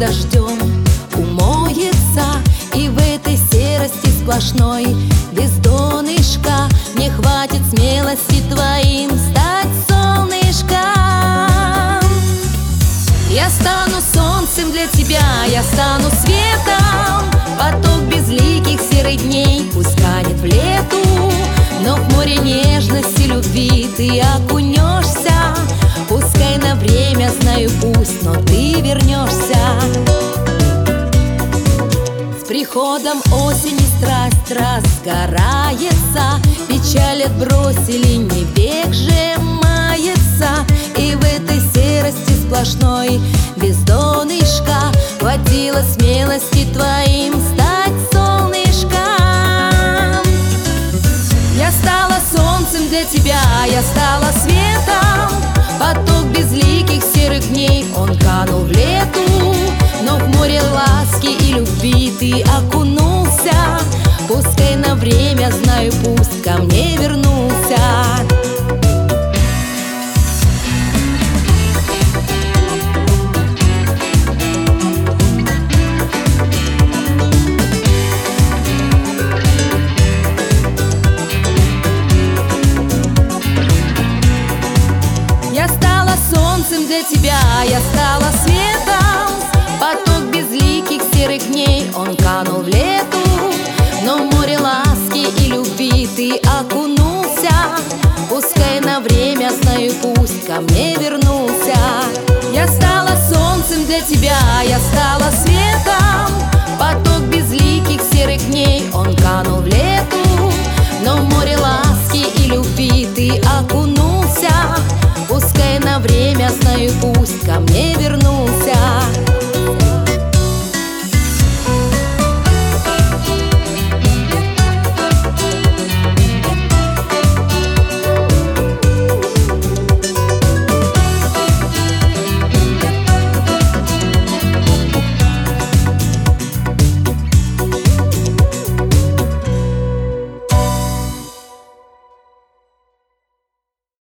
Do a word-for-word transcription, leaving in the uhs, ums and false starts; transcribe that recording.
дождем умоется, и в этой серости сплошной без донышка мне хватит смелости твоим стать солнышком. Я стану солнцем для тебя, я стану светом. Поток безликих серых дней пусть канет в лету, но в море нежности, любви ты окунешься. Пускай на время, знаю, пусть, но ты вернешься. С приходом осени страсть разгорается, печаль отбросили, не век сжимается, и в этой серости сплошной без донышка хватило смелости твоим стать солнышком. Я стала солнцем для тебя, я стала светом. Поток безликих серых дней, он канул в лету, но в море ласки и любви ты окунулся. Пускай на время, знаю, пусть ко мне вернулся. Я стала солнцем для тебя, я стала светом. Поток безликих серых дней, он канул в лету, но в море ласки и любви ты окунулся. Пускай на время, знаю, пусть ко мне вернулся. Я стала солнцем для тебя, я стала светом.